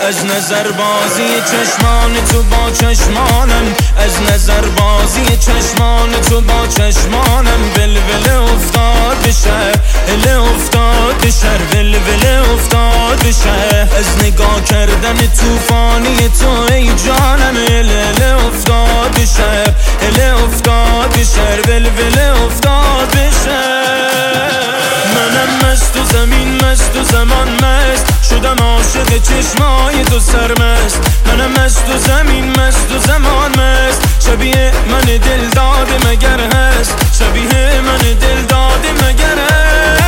از نظر بازی چشمان تو با چشمانم، از نظر بازی چشمان تو با چشمانم. ولوله افتاد به شهر، هله افتاد به شهر، ولوله افتاد به شهر. از نگاه کردن توفانی تو ای جانم، هله افتاد به شهر، هله افتاد به شهر، ولوله افتاد به شهر. منم مست و زمین مست و زمان مست، شدم عاشق چشمای تو سرمست. منم مست و زمین مست و زمان مست، شبیه من دل داده مگر هست، شبیه من دل داده مگر هست.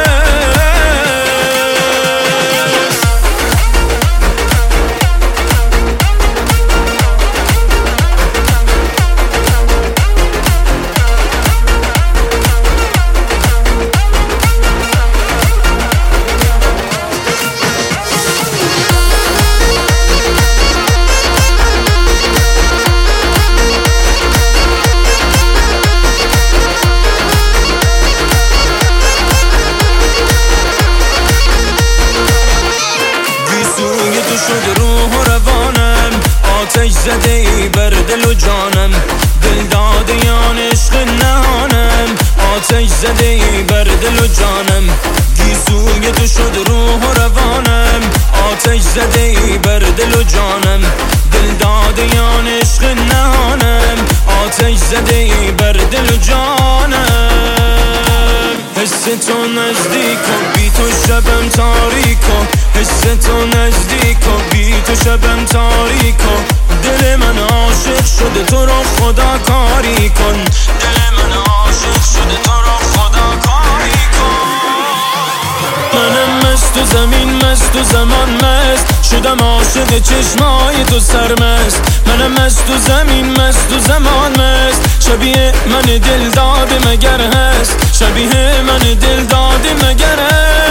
شد روح و روانم، آتش زده ای بر دل و جانم. دل داده یان عشق نهانم، آتش زده ای بر دل و جانم. گیسوی تو شد روح و روانم، آتش زده ای بر دل و جانم. دل داده یان عشق نهانم، آتش زده ای بر دل و جانم. حس تو نزدیک و بی تو شبم تاریک و حس تو نزدیک و بی تو شبم تاریک و دل من عاشق شده تو رو خدا کاری کن، دل من عاشق شده تو رو خدا کاری کن. منم مست و زمین مست و زمان مست، شدم عاشق چشمای تو سرمست. منم مست و زمین مست و زمان مست، شبیه من دل داده مگر هست، شبیه من دل داده مگر هست.